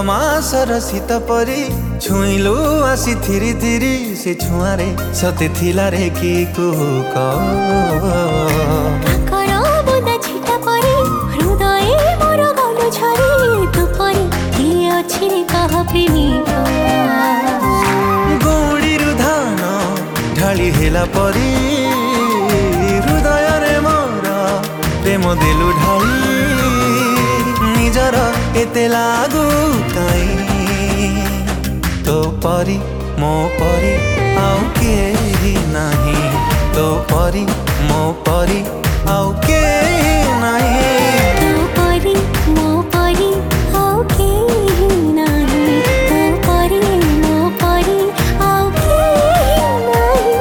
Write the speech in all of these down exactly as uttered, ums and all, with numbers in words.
मासर शीत परी छुईलु आसी थिरी थिरी से छुआरे सते थिला रे कि कुहुक गौड़ीरु धान ढाली हेला परी हृदय रे मोर प्रेम देलु ढाली निजर एते लागू काई तो परी मो परी आउ केही नाही तो परी मो परी आउ केही नाही तो परी मो परी आउ केही नाही तो परी मो परी आउ केही नाही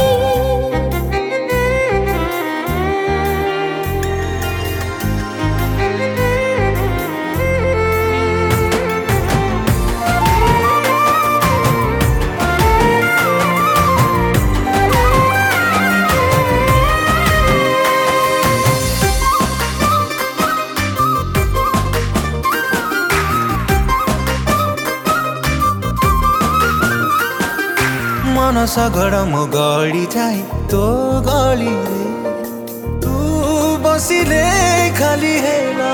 मन सगड़ मो गड़ी जाए तो गली रे तू बसिले खाली हेला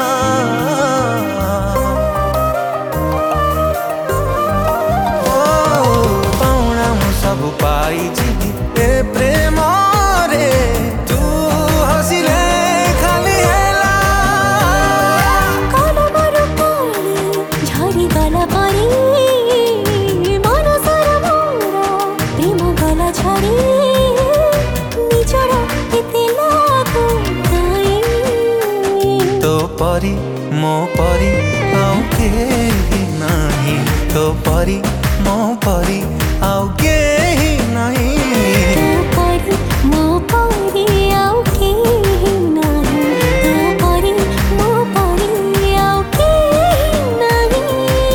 ओ पाउना मु सब पाई जीवी ए प्रेम रे तू हसिले खाली हेला कल मरु पानी झरी गला परी तो परी मो परी आउ केही नाही तो परी मो परी आउ केही नाही तो परी मो परी आउ केही नाही तो परी मो परी आउ केही नाही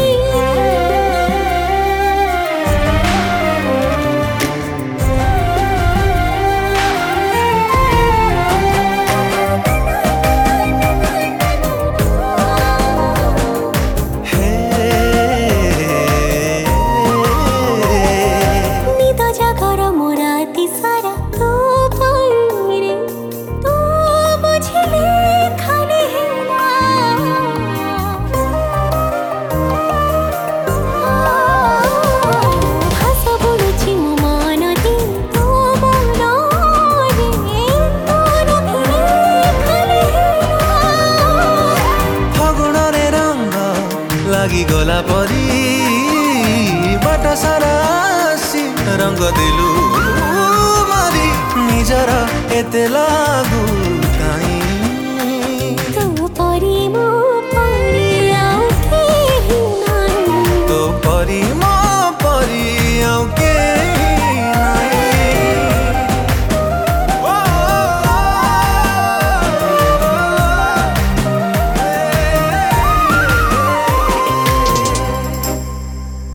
लागी गला परी बाट सारा रंग देलु मारी निजर एते लागू